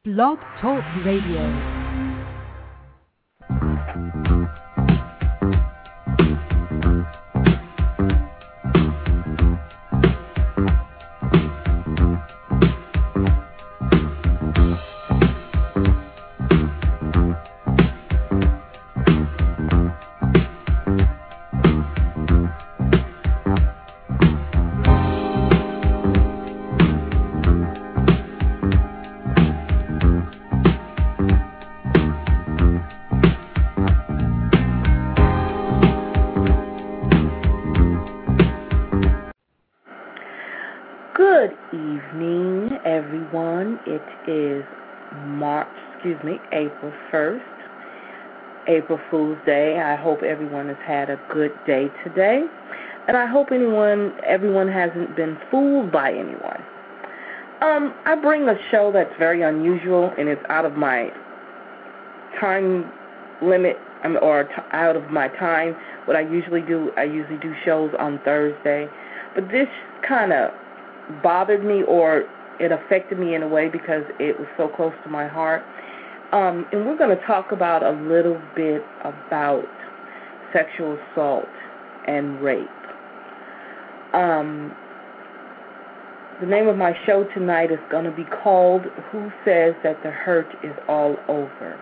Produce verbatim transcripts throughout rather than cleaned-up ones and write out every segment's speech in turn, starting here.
Blog Talk Radio. Good evening, everyone. It is March, excuse me, April first, April Fool's Day. I hope everyone has had a good day today, and I hope anyone, everyone hasn't been fooled by anyone. Um, I bring a show that's very unusual, and it's out of my time limit, um, or t- out of my time. What I usually do, I usually do shows on Thursday, but this kind of bothered me, or it affected me in a way because it was so close to my heart. Um, and we're going to talk about a little bit about sexual assault and rape. Um, the name of my show tonight is going to be called Who Says That the Hurt is All Over?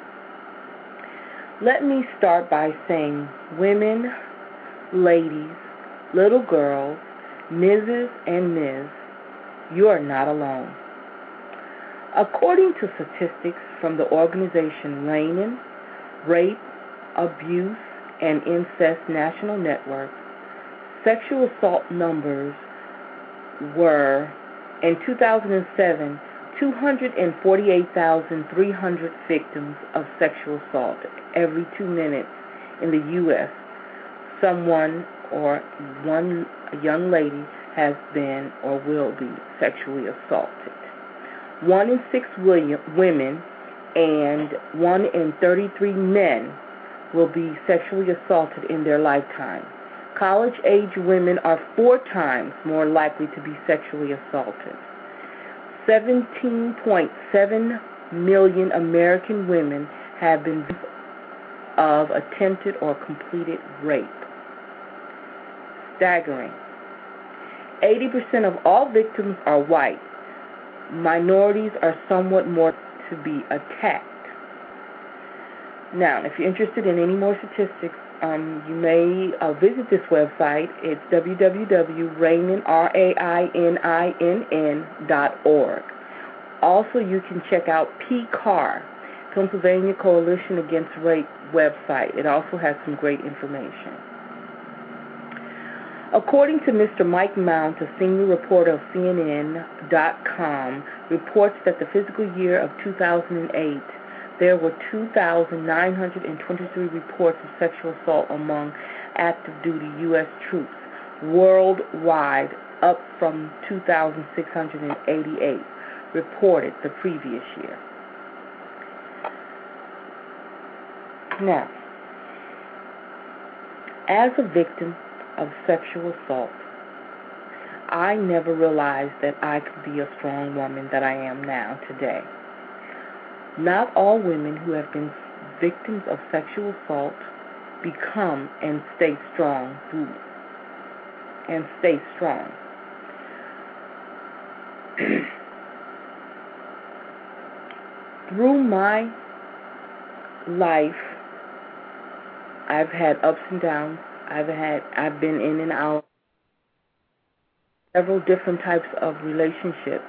Let me start by saying, women, ladies, little girls, Missus and Miz, you are not alone. According to statistics from the organization RAINN, Rape, Abuse, and Incest National Network, sexual assault numbers were, in two thousand seven, two hundred forty-eight thousand three hundred victims of sexual assault. Every two minutes in the U S, someone or one young lady has been or will be sexually assaulted. One in six women and one in thirty-three men will be sexually assaulted in their lifetime. College-age women are four times more likely to be sexually assaulted. seventeen point seven million American women have been victims of attempted or completed rape. Staggering. eighty percent of all victims are white. Minorities are somewhat more to be attacked. Now, if you're interested in any more statistics, um, you may uh, visit this website. It's w w w dot rainin dot org. Also, you can check out P C A R, Pennsylvania Coalition Against Rape website. It also has some great information. According to Mister Mike Mount, a senior reporter of C N N dot com, reports that the fiscal year of two thousand eight, there were two thousand nine hundred twenty-three reports of sexual assault among active duty U S troops worldwide, up from two thousand six hundred eighty-eight reported the previous year. Now, as a victim of sexual assault, I never realized that I could be a strong woman that I am now today. Not all women who have been victims of sexual assault become and stay strong through and stay strong. Through my life, I've had ups and downs. I've had, I've been in and out several different types of relationships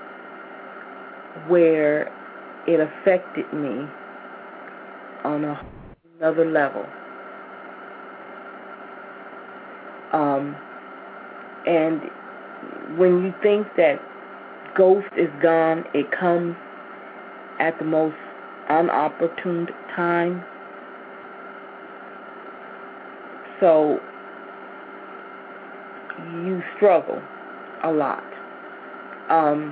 where it affected me on a, another level. Um, and when you think that ghost is gone, it comes at the most unopportune time. So you struggle a lot. Um,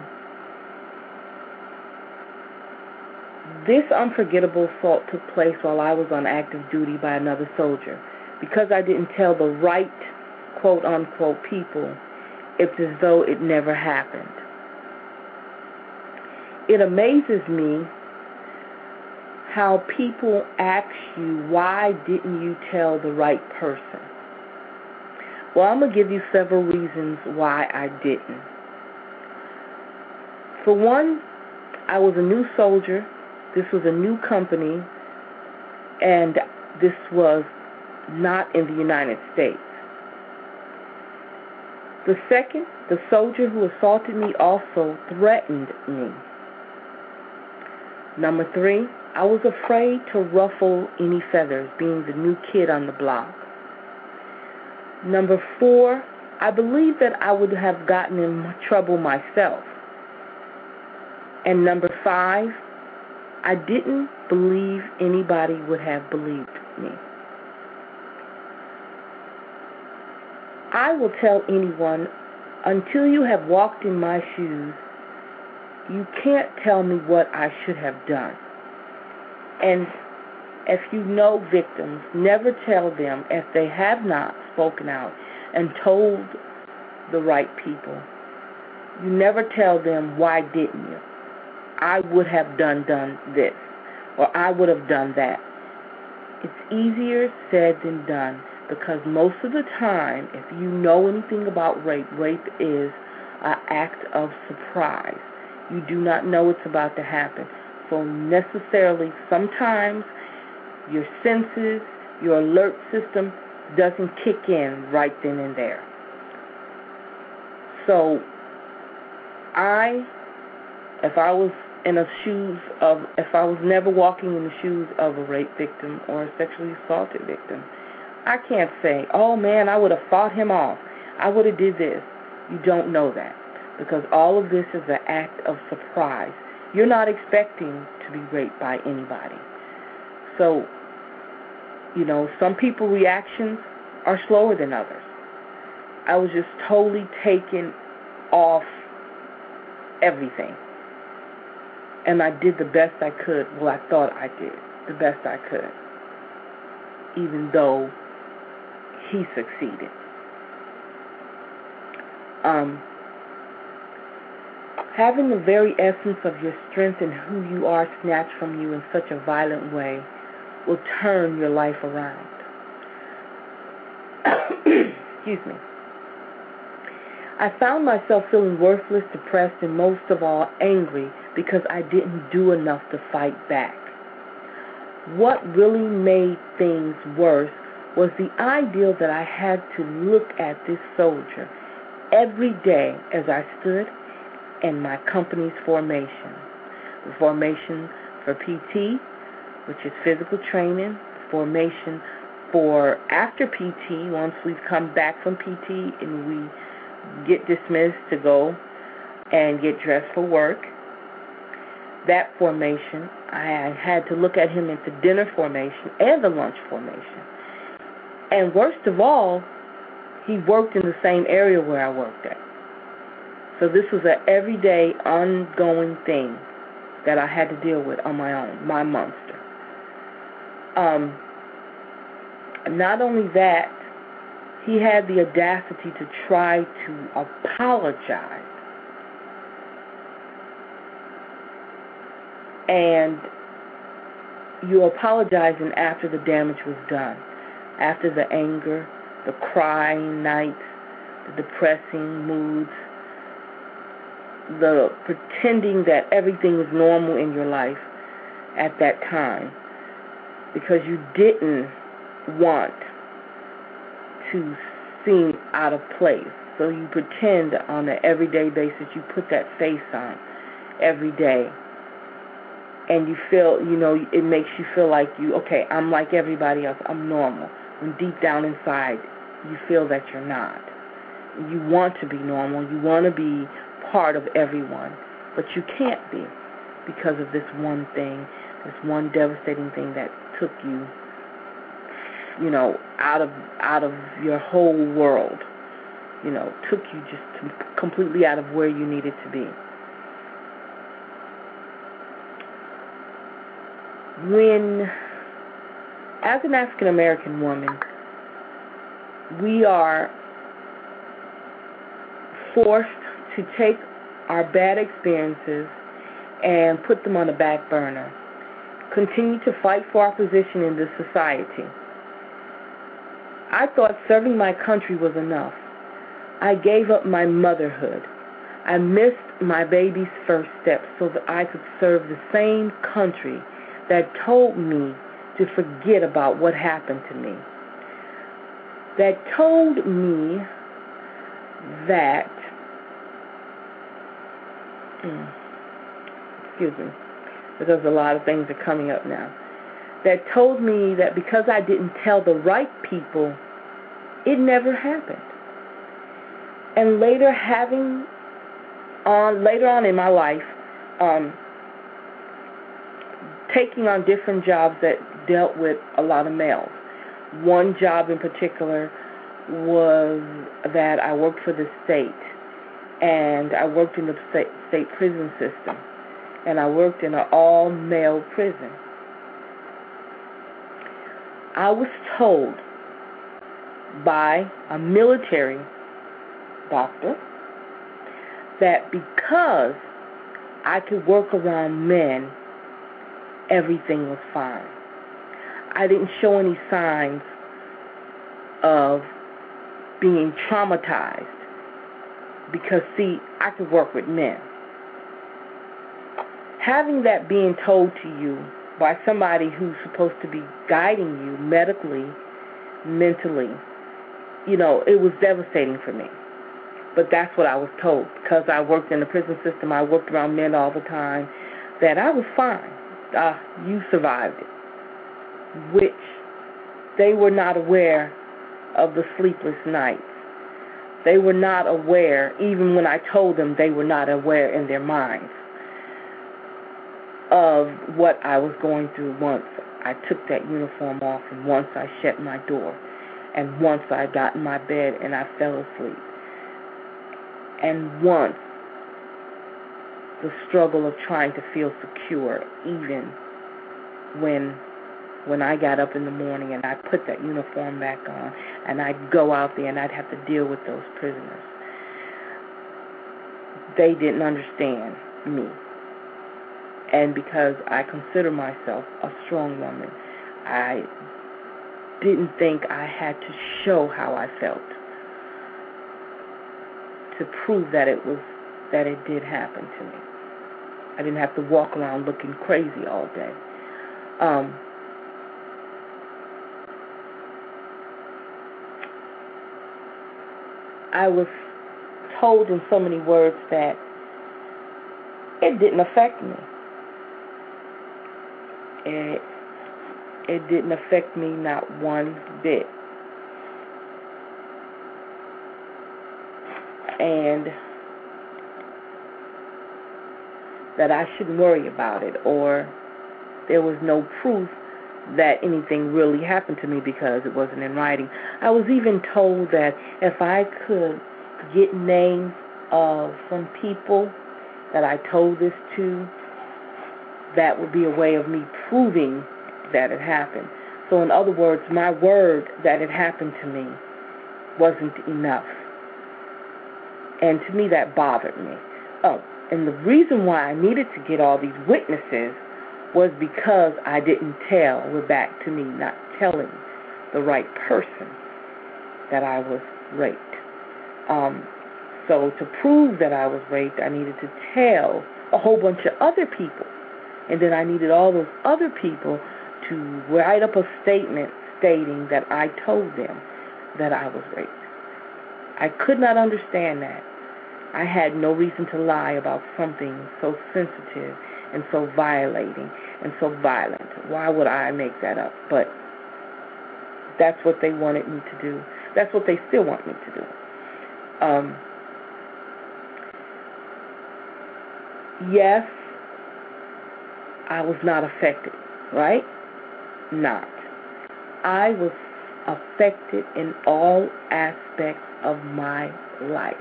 this unforgettable assault took place while I was on active duty by another soldier. Because I didn't tell the right, quote-unquote, people, it's as though it never happened. it amazes me how people ask you, why didn't you tell the right person? Well, I'm going to give you several reasons why I didn't. For one, I was a new soldier. This was a new company, and this was not in the United States. The second, the soldier who assaulted me also threatened me. Number three, I was afraid to ruffle any feathers, being the new kid on the block. Number four, I believed that I would have gotten in trouble myself. And number five, I didn't believe anybody would have believed me. I will tell anyone, until you have walked in my shoes, you can't tell me what I should have done. And if you know victims, never tell them if they have not spoken out and told the right people. You never tell them, why didn't you? I would have done done this, or I would have done that. It's easier said than done, because most of the time, if you know anything about rape, rape is an act of surprise. You do not know it's about to happen. So necessarily, sometimes your senses, your alert system doesn't kick in right then and there. So I, if I was in the shoes of, if I was never walking in the shoes of a rape victim or a sexually assaulted victim, I can't say, oh man, I would have fought him off. I would have did this. You don't know that, because all of this is an act of surprise. You're not expecting to be raped by anybody. So, you know, some people's reactions are slower than others. I was just totally taken off everything. And I did the best I could. Well, I thought I did the best I could, even though he succeeded. Um, having the very essence of your strength and who you are snatched from you in such a violent way will turn your life around. Excuse me. I found myself feeling worthless, depressed, and most of all angry because I didn't do enough to fight back. What really made things worse was the idea that I had to look at this soldier every day as I stood in my company's formation. The formation for P T, which is physical training, formation for after P T, once we've come back from P T and we get dismissed to go and get dressed for work. That formation, I had to look at him at the dinner formation and the lunch formation. And worst of all, he worked in the same area where I worked at. So this was an everyday, ongoing thing that I had to deal with on my own, my monster. Um, not only that, he had the audacity to try to apologize. And you apologizing after the damage was done, after the anger, the crying nights, the depressing moods, the pretending that everything is normal in your life at that time, because you didn't want to seem out of place. So you pretend on an everyday basis, you put that face on every day. And you feel, you know, it makes you feel like you, okay, I'm like everybody else, I'm normal. When deep down inside, you feel that you're not. You want to be normal, you want to be part of everyone, but you can't be because of this one thing, this one devastating thing that took you, you know, out of out of your whole world, you know, took you just to, completely out of where you needed to be. When, as an African American woman, we are forced to take our bad experiences and put them on the back burner. Continue to fight for our position in this society. I thought serving my country was enough. I gave up my motherhood. I missed my baby's first steps so that I could serve the same country that told me to forget about what happened to me. That told me that, hmm, excuse me, because a lot of things are coming up now, that told me that because I didn't tell the right people, it never happened. And later having on, later on in my life, um, taking on different jobs that dealt with a lot of males. One job in particular was that I worked for the state, and I worked in the state, state prison system, and I worked in an all-male prison. I was told by a military doctor that because I could work around men, everything was fine. I didn't show any signs of being traumatized because, see, I could work with men. Having that being told to you by somebody who's supposed to be guiding you medically, mentally, you know, it was devastating for me. But that's what I was told. Because I worked in the prison system, I worked around men all the time, that I was fine. Uh, you survived it. Which they were not aware of the sleepless nights. They were not aware, even when I told them, they were not aware in their minds of what I was going through once I took that uniform off, and once I shut my door, and once I got in my bed and I fell asleep, and once the struggle of trying to feel secure, even when when I got up in the morning and I put that uniform back on and I'd go out there and I'd have to deal with those prisoners. They didn't understand me. And because I consider myself a strong woman, I didn't think I had to show how I felt to prove that it was that it did happen to me. I didn't have to walk around looking crazy all day. Um, I was told in so many words that it didn't affect me. It, it didn't affect me not one bit. And that I shouldn't worry about it, or there was no proof that anything really happened to me because it wasn't in writing. I was even told that if I could get names of some people that I told this to, that would be a way of me proving that it happened. So in other words, my word that it happened to me wasn't enough. And to me, that bothered me. Oh, and the reason why I needed to get all these witnesses was because I didn't tell. We're back to me not telling the right person that I was raped. Um, so to prove that I was raped, I needed to tell a whole bunch of other people. And then I needed all those other people to write up a statement stating that I told them that I was raped. I could not understand that. I had no reason to lie about something so sensitive and so violating and so violent. Why would I make that up? But that's what they wanted me to do. That's what they still want me to do. Um, yes, I was not affected, right? Not. I was affected in all aspects of my life.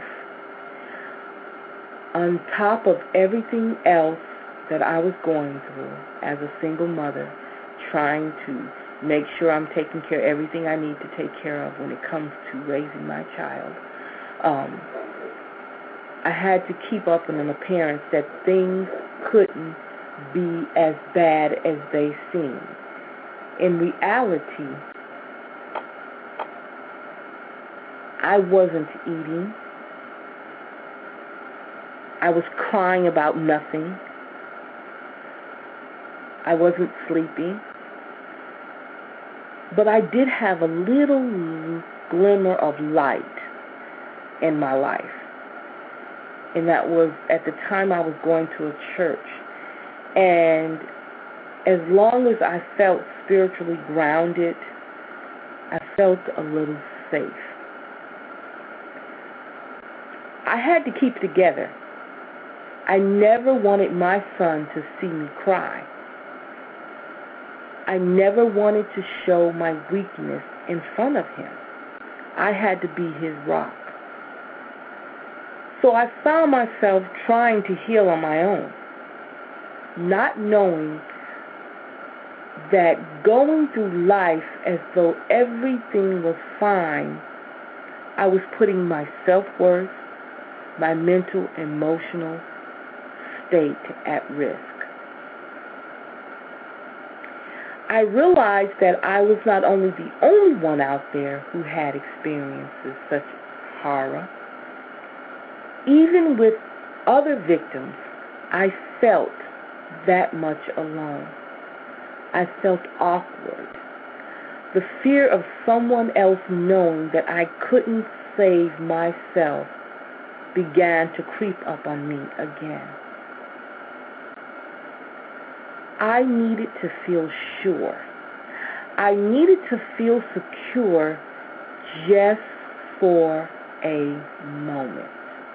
On top of everything else that I was going through as a single mother, trying to make sure I'm taking care of everything I need to take care of when it comes to raising my child, um, I had to keep up an appearance that things couldn't be as bad as they seemed. In reality, I wasn't eating. I was crying about nothing. I wasn't sleeping. But I did have a little glimmer of light in my life. And that was at the time I was going to a church. And as long as I felt spiritually grounded, I felt a little safe. I had to keep it together. I never wanted my son to see me cry. I never wanted to show my weakness in front of him. I had to be his rock. So I found myself trying to heal on my own, not knowing that going through life as though everything was fine, I was putting my self-worth, my mental, emotional state at risk. I realized that I was not only the only one out there who had experiences such as horror. Even with other victims, I felt that much alone. I felt awkward. The fear of someone else knowing that I couldn't save myself began to creep up on me again. I needed to feel sure. I needed to feel secure just for a moment.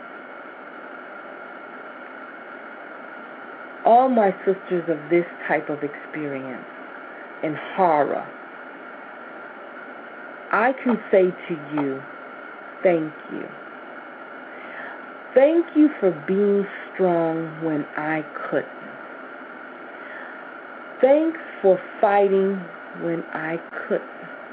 All my sisters of this type of experience in horror, I can say to you, thank you. Thank you for being strong when I couldn't. Thanks for fighting when I couldn't.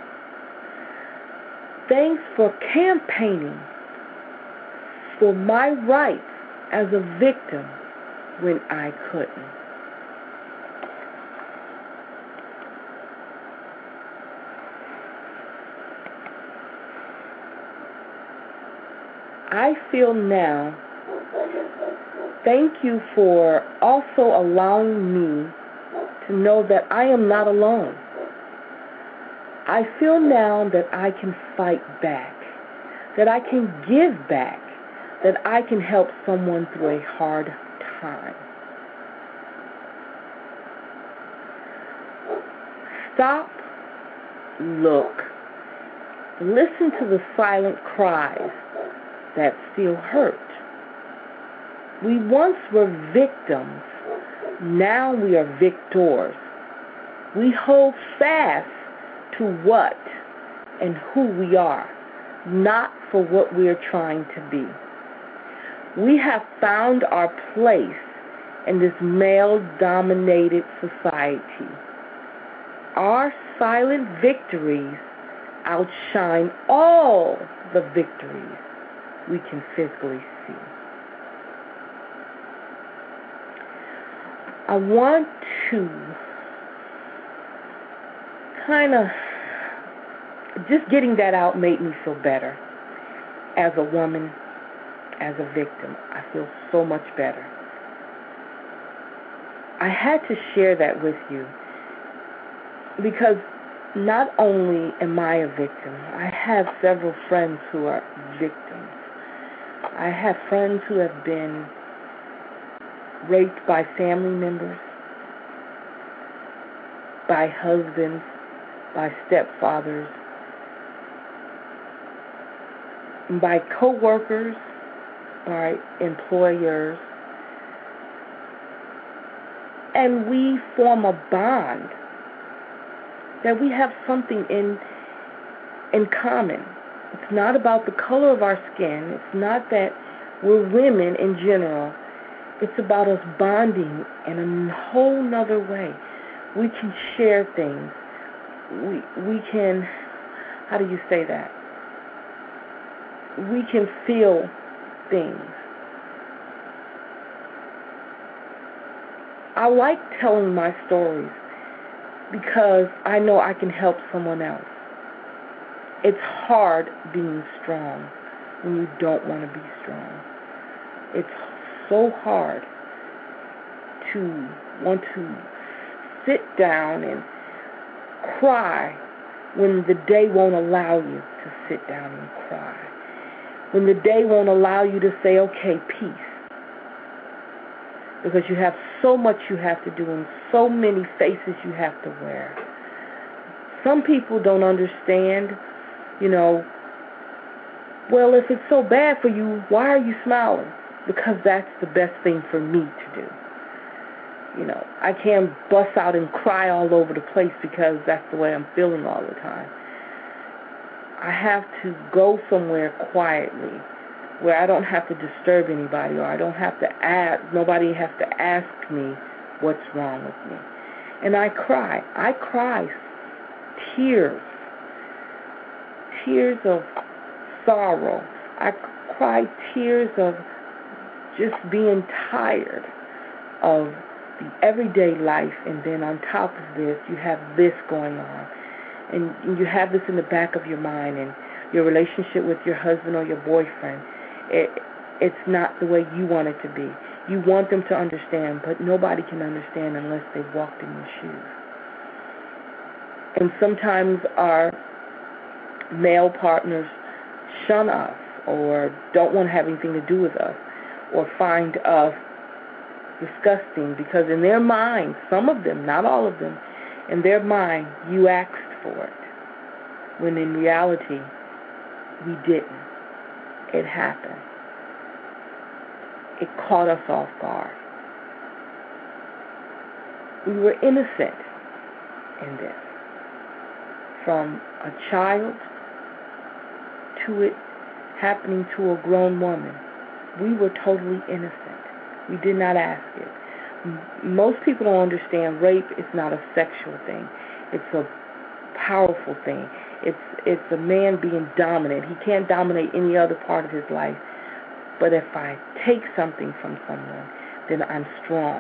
Thanks for campaigning for my rights as a victim when I couldn't. I feel now, thank you for also allowing me to know that I am not alone. I feel now that I can fight back, that I can give back, that I can help someone through a hard time. Stop, look, listen to the silent cries that still hurt. We once were victims. Now we are victors. We hold fast to what and who we are, not for what we are trying to be. We have found our place in this male-dominated society. Our silent victories outshine all the victories we can physically see. I want to kind of, just getting that out made me feel better. As a woman, as a victim, I feel so much better. I had to share that with you because not only am I a victim, I have several friends who are victims. I have friends who have been raped by family members, by husbands, by stepfathers, by co-workers, by employers, and we form a bond that we have something in in common. It's not about the color of our skin. It's not that we're women in general. It's about us bonding in a whole nother way. We can share things. We we can, how do you say that? We can feel things. I like telling my stories because I know I can help someone else. It's hard being strong when you don't want to be strong. It's so hard to want to sit down and cry when the day won't allow you to sit down and cry. When the day won't allow you to say, okay, peace. Because you have so much you have to do and so many faces you have to wear. Some people don't understand, you know, well, if it's so bad for you, why are you smiling? Because that's the best thing for me to do. You know, I can't bust out and cry all over the place because that's the way I'm feeling all the time. I have to go somewhere quietly where I don't have to disturb anybody, or I don't have to ask, nobody has to ask me what's wrong with me. And I cry. I cry tears, tears of sorrow. I cry tears of just being tired of the everyday life, and then on top of this, you have this going on. And you have this in the back of your mind, and your relationship with your husband or your boyfriend, it, it's not the way you want it to be. You want them to understand, but nobody can understand unless they've walked in your shoes. And sometimes our male partners shun us or don't want to have anything to do with us or find us disgusting because in their mind, some of them, not all of them, in their mind, you asked for it. When in reality, we didn't. It happened. It caught us off guard. We were innocent in this. From a child to it happening to a grown woman, we were totally innocent. We did not ask it. Most people don't understand rape is not a sexual thing. It's a powerful thing. It's it's a man being dominant. He can't dominate any other part of his life. But if I take something from someone, then I'm strong.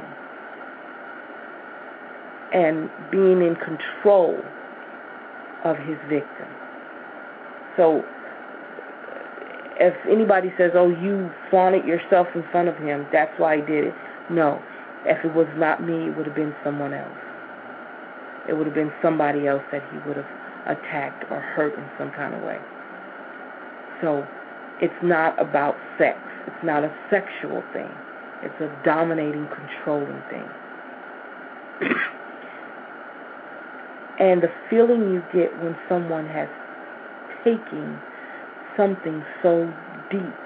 And being in control of his victim. So if anybody says, oh, you flaunted yourself in front of him, that's why he did it. No. If it was not me, it would have been someone else. It would have been somebody else that he would have attacked or hurt in some kind of way. So it's not about sex. It's not a sexual thing. It's a dominating, controlling thing. And the feeling you get when someone has taken something so deep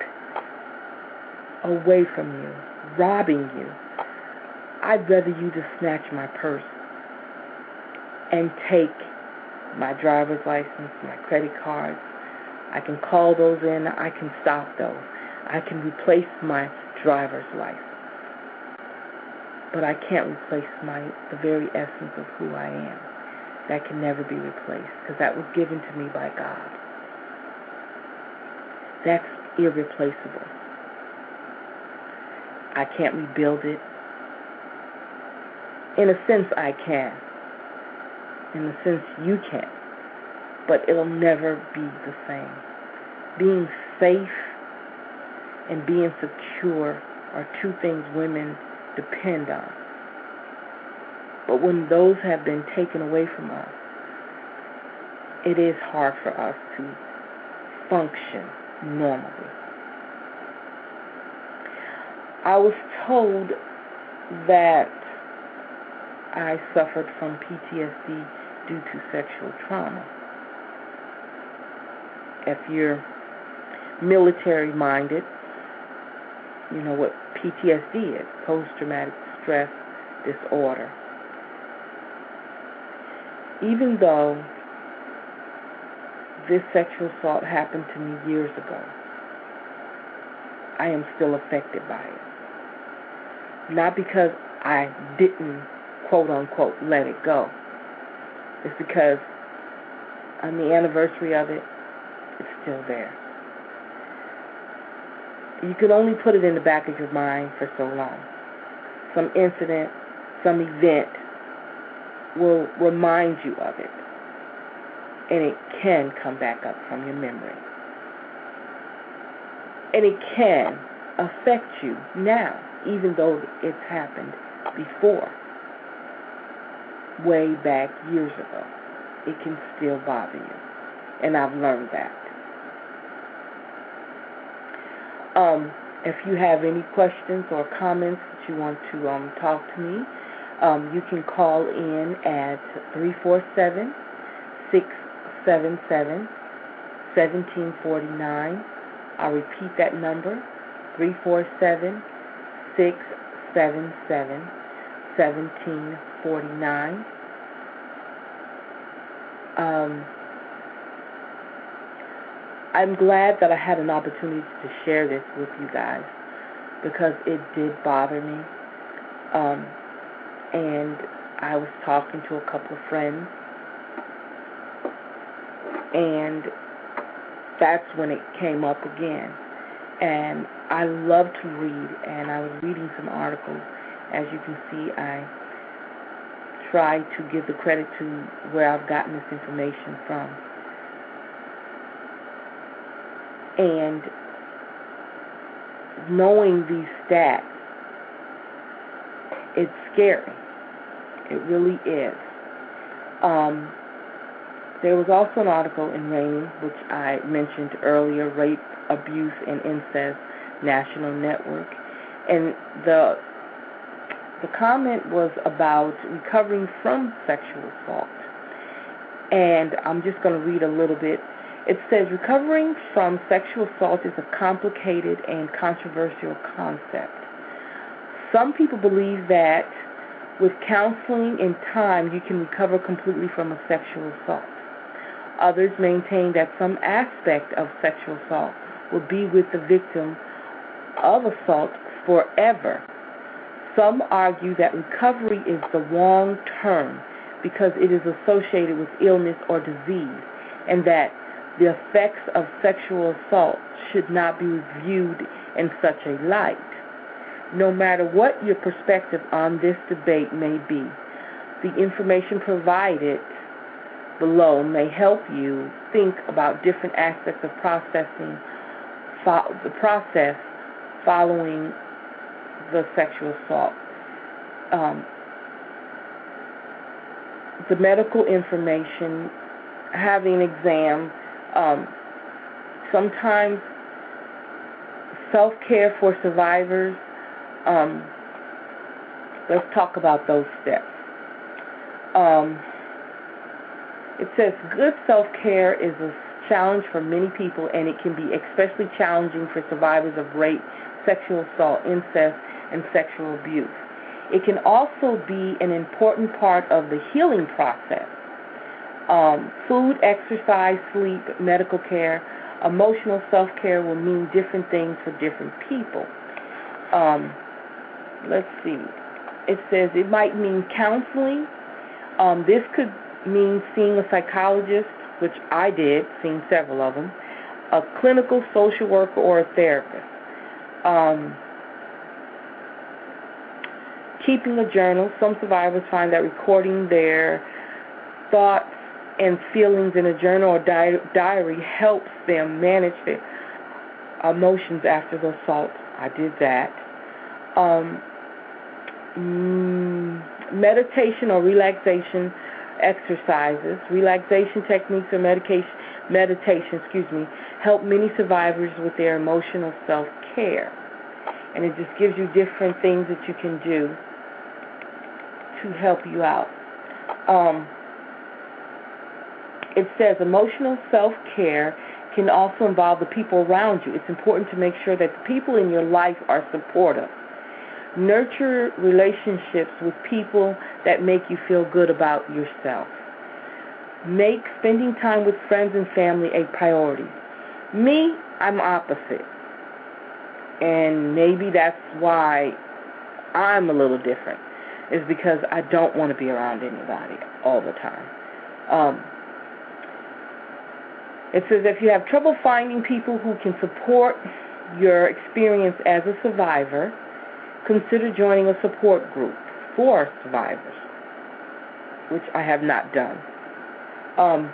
away from you, robbing you, I'd rather you just snatch my purse and take my driver's license, my credit cards. I can call those in. I can stop those. I can replace my driver's license. But I can't replace my the very essence of who I am. That can never be replaced because that was given to me by God. That's irreplaceable. I can't rebuild it. In a sense, I can. In a sense, you can. But it'll never be the same. Being safe and being secure are two things women depend on. But when those have been taken away from us, it is hard for us to function normally. I was told that I suffered from P T S D due to sexual trauma. If you're military-minded, you know what P T S D is, post-traumatic stress disorder. Even though this sexual assault happened to me years ago, I am still affected by it. Not because I didn't, quote-unquote, let it go. It's because on the anniversary of it, it's still there. You can only put it in the back of your mind for so long. Some incident some event will remind you of it, and it can come back up from your memory. And it can affect you now, even though it's happened before, way back years ago. It can still bother you, and I've learned that. Um, if you have any questions or comments that you want to um, talk to me, um, you can call in at three four seven, six seven seven, one seven four nine. I'll repeat that number, three four seven, six seven seven, one seven four nine. Um, I'm glad that I had an opportunity to share this with you guys, because it did bother me. Um, and I was talking to a couple of friends, and that's when it came up again. And I love to read, and I was reading some articles. As you can see, I try to give the credit to where I've gotten this information from. And knowing these stats, it's scary. It really is. Um, there was also an article in RAINN, which I mentioned earlier, Rape, Abuse, and Incest National Network. And the the comment was about recovering from sexual assault. And I'm just going to read a little bit. It says, recovering from sexual assault is a complicated and controversial concept. Some people believe that with counseling and time, you can recover completely from a sexual assault. Others maintain that some aspect of sexual assault will be with the victim of assault forever. Some argue that recovery is the wrong term because it is associated with illness or disease, and that the effects of sexual assault should not be viewed in such a light. No matter what your perspective on this debate may be, the information provided below may help you think about different aspects of processing fo- the process following the sexual assault. Um, the medical information, having an exam, um, sometimes self-care for survivors. Um, let's talk about those steps. Um, it says good self-care is a challenge for many people, and it can be especially challenging for survivors of rape, sexual assault, incest, and sexual abuse. It can also be an important part of the healing process. Um, food, exercise, sleep, medical care, emotional self-care will mean different things for different people. Um, let's see. It says it might mean counseling. Um, this could mean seeing a psychologist, which I did, seen several of them, a clinical social worker, or a therapist. Um, keeping a journal. Some survivors find that recording their thoughts and feelings in a journal or di- diary helps them manage their emotions after the assault. I did that. Um, mm, meditation or relaxation exercises, relaxation techniques or medication, meditation, excuse me, help many survivors with their emotional self-care. And it just gives you different things that you can do to help you out. Um, it says emotional self-care can also involve the people around you. It's important to make sure that the people in your life are supportive. Nurture relationships with people that make you feel good about yourself. Make spending time with friends and family a priority. Me, I'm opposite. And maybe that's why I'm a little different, is because I don't want to be around anybody all the time. Um, it says if you have trouble finding people who can support your experience as a survivor, consider joining a support group for survivors, which I have not done. Um,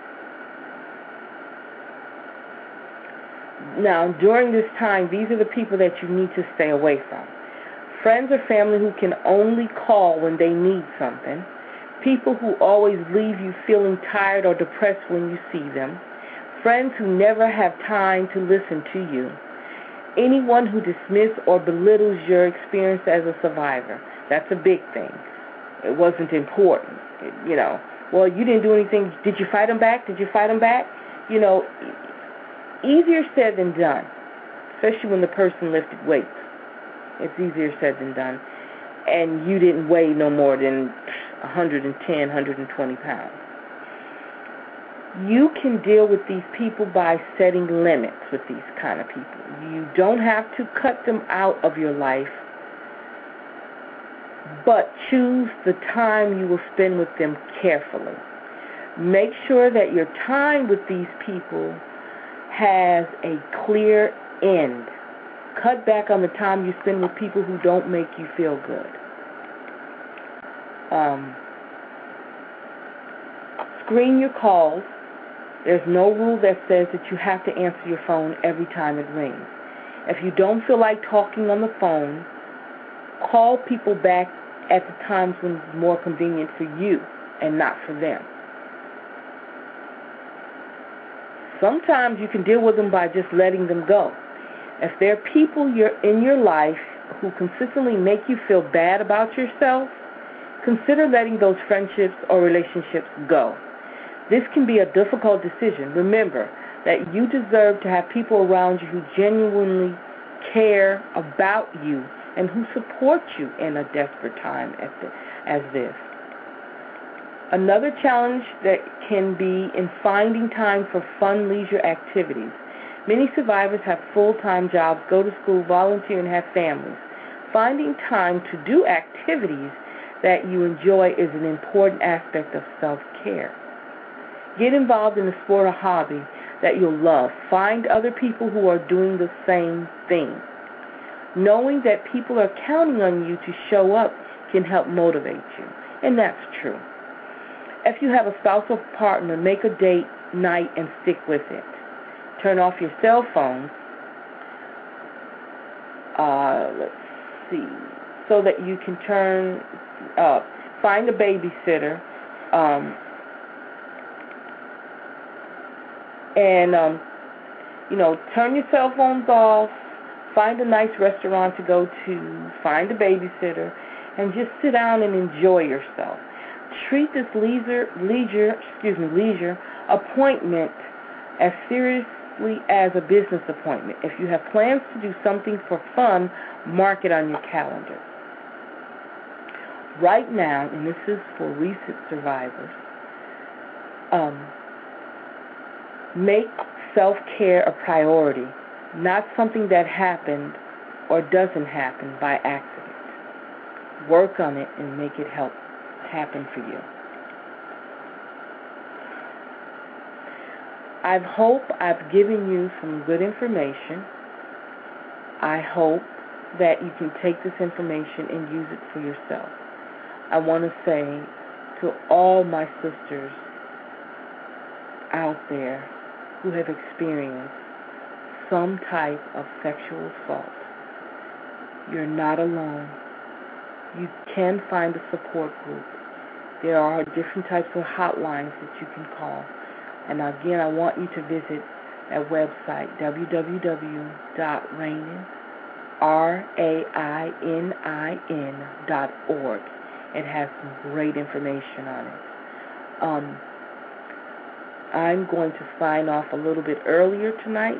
now, during this time, these are the people that you need to stay away from. Friends or family who can only call when they need something. People who always leave you feeling tired or depressed when you see them. Friends who never have time to listen to you. Anyone who dismisses or belittles your experience as a survivor. That's a big thing. It wasn't important. It, you know, well, you didn't do anything. Did you fight them back? Did you fight them back? You know, easier said than done, especially when the person lifted weights. It's easier said than done. And you didn't weigh no more than one hundred ten, one hundred twenty pounds. You can deal with these people by setting limits with these kind of people. You don't have to cut them out of your life, but choose the time you will spend with them carefully. Make sure that your time with these people has a clear end. Cut back on the time you spend with people who don't make you feel good. Um, screen your calls. There's no rule that says that you have to answer your phone every time it rings. If you don't feel like talking on the phone, call people back at the times when it's more convenient for you and not for them. Sometimes you can deal with them by just letting them go. If there are people you're in your life who consistently make you feel bad about yourself, consider letting those friendships or relationships go. This can be a difficult decision. Remember that you deserve to have people around you who genuinely care about you and who support you in a desperate time as this. Another challenge that can be in finding time for fun leisure activities. Many survivors have full-time jobs, go to school, volunteer, and have families. Finding time to do activities that you enjoy is an important aspect of self-care. Get involved in a sport or hobby that you'll love. Find other people who are doing the same thing. Knowing that people are counting on you to show up can help motivate you, and that's true. If you have a spouse or partner, make a date night and stick with it. Turn off your cell phone, uh, let's see, so that you can turn, uh, find a babysitter, um, and, um, you know, turn your cell phones off, find a nice restaurant to go to, find a babysitter, and just sit down and enjoy yourself. Treat this leisure, leisure, excuse me, leisure appointment as seriously as a business appointment. If you have plans to do something for fun, mark it on your calendar. Right now, and this is for recent survivors, um, make self-care a priority, not something that happened or doesn't happen by accident. Work on it and make it help happen for you. I hope I've given you some good information. I hope that you can take this information and use it for yourself. I want to say to all my sisters out there who have experienced some type of sexual assault, you're not alone. You can find a support group. There are different types of hotlines that you can call. And again, I want you to visit that website, w w w dot rainin, R A I N I N dot org. It has some great information on it. Um, I'm going to sign off a little bit earlier tonight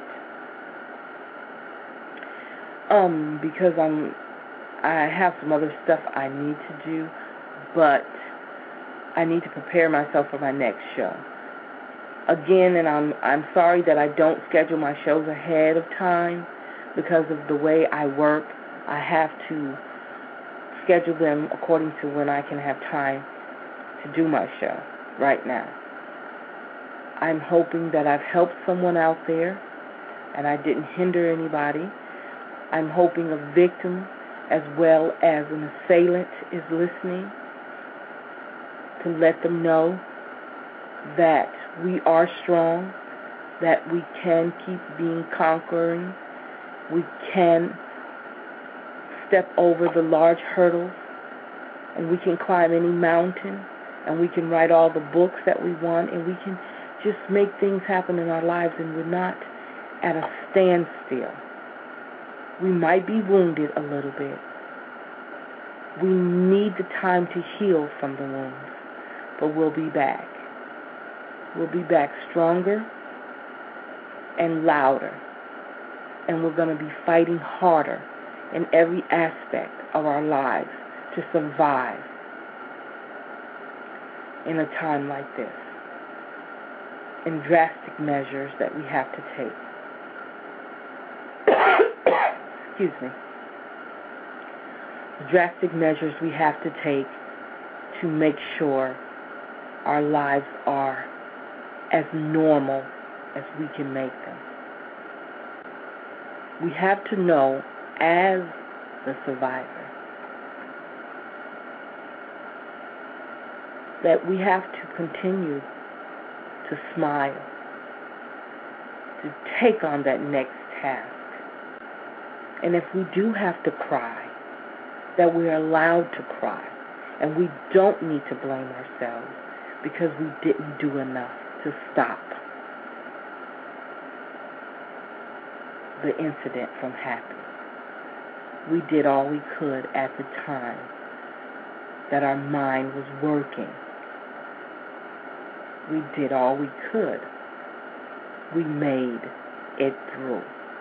um, because I'm I have some other stuff I need to do, but I need to prepare myself for my next show. Again, and I'm I'm sorry that I don't schedule my shows ahead of time because of the way I work. I have to schedule them according to when I can have time to do my show right now. I'm hoping that I've helped someone out there and I didn't hinder anybody. I'm hoping a victim as well as an assailant is listening, to let them know that we are strong, that we can keep being conquering, we can step over the large hurdles, and we can climb any mountain, and we can write all the books that we want, and we can just make things happen in our lives, and we're not at a standstill. We might be wounded a little bit. We need the time to heal from the wounds, but we'll be back. We'll be back stronger and louder, and we're going to be fighting harder in every aspect of our lives to survive in a time like this, in drastic measures that we have to take. Excuse me. Drastic measures we have to take to make sure our lives are as normal as we can make them. We have to know, as the survivor, that we have to continue to smile, to take on that next task. And if we do have to cry, that we're allowed to cry. And we don't need to blame ourselves because we didn't do enough to stop the incident from happening. We did all we could at the time that our mind was working. We did all we could. We made it through.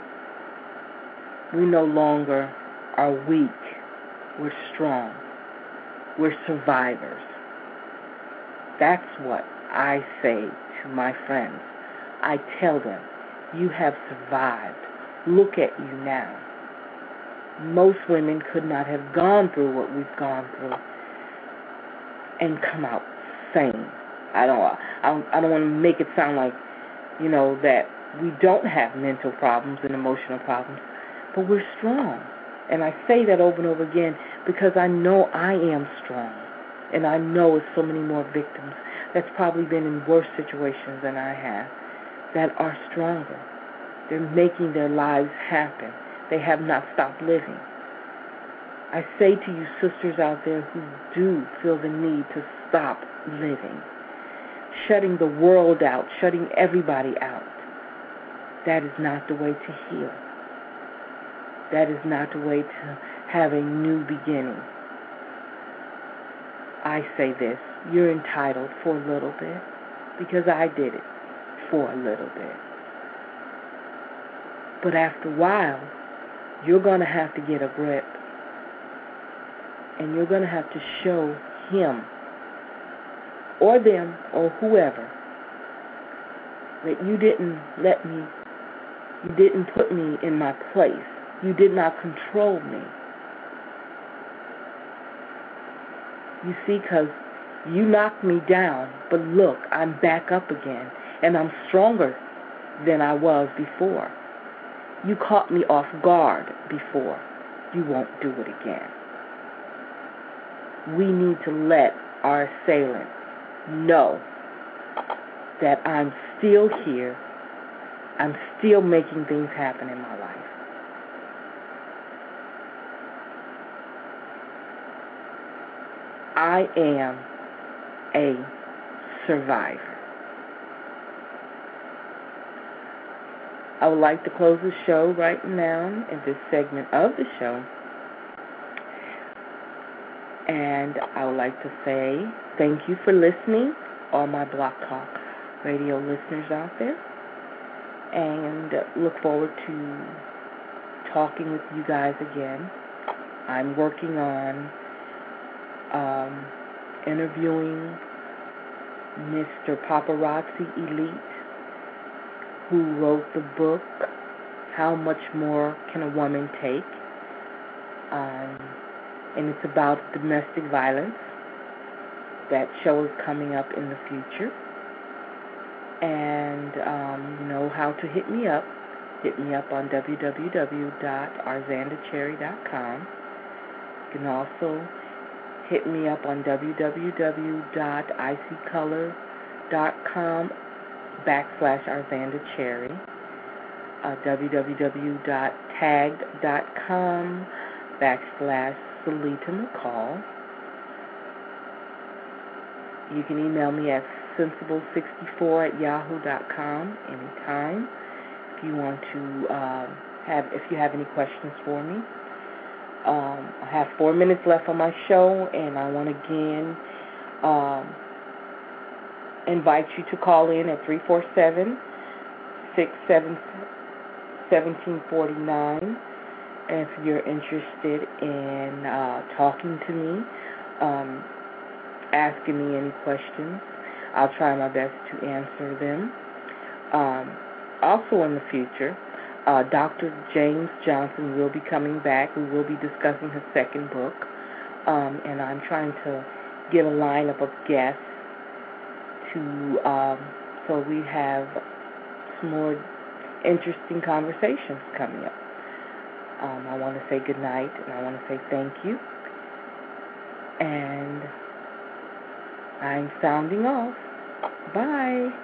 We no longer are weak. We're strong. We're survivors. That's what I say to my friends. I tell them, you have survived. Look at you now. Most women could not have gone through what we've gone through and come out sane. I don't, I don't, I don't want to make it sound like, you know, that we don't have mental problems and emotional problems, but we're strong. And I say that over and over again because I know I am strong. And I know it's so many more victims that's probably been in worse situations than I have that are stronger. They're making their lives happen. They have not stopped living. I say to you sisters out there who do feel the need to stop living, shutting the world out, shutting everybody out, that is not the way to heal. That is not the way to have a new beginning. I say this, you're entitled for a little bit because I did it for a little bit. But after a while, you're going to have to get a grip, and you're going to have to show him or them or whoever that you didn't let me, you didn't put me in my place. You did not control me. You see, because you knocked me down, but look, I'm back up again, and I'm stronger than I was before. You caught me off guard before. You won't do it again. We need to let our assailant know that I'm still here. I'm still making things happen in my life. I am a survivor. I would like to close the show right now in this segment of the show. And I would like to say thank you for listening, all my Block Talk Radio listeners out there. And look forward to talking with you guys again. I'm working on um, interviewing Mister Paparazzi Elite, who wrote the book, How Much More Can a Woman Take? Um, and it's about domestic violence. That show is coming up in the future. And um, you know how to hit me up. Hit me up on w w w dot arzanda cherry dot com. can also hit me up on www.icycolors.com backslash Arzanda Cherry, uh, www.tagged.com backslash Salita McCall. You can email me at sensible sixty-four at yahoo dot com anytime if you want to um, have if you have any questions for me. Um, I have four minutes left on my show, and I want to again um, invite you to call in at three four seven, six seven seven, one seven four nine. And if you're interested in uh, talking to me, um, asking me any questions, I'll try my best to answer them. Um, also in the future, uh, Doctor James Johnson will be coming back. We will be discussing his second book, um, and I'm trying to get a lineup of guests to um, so we have some more interesting conversations coming up. Um, I want to say good night, and I want to say thank you. And I'm sounding off. Bye.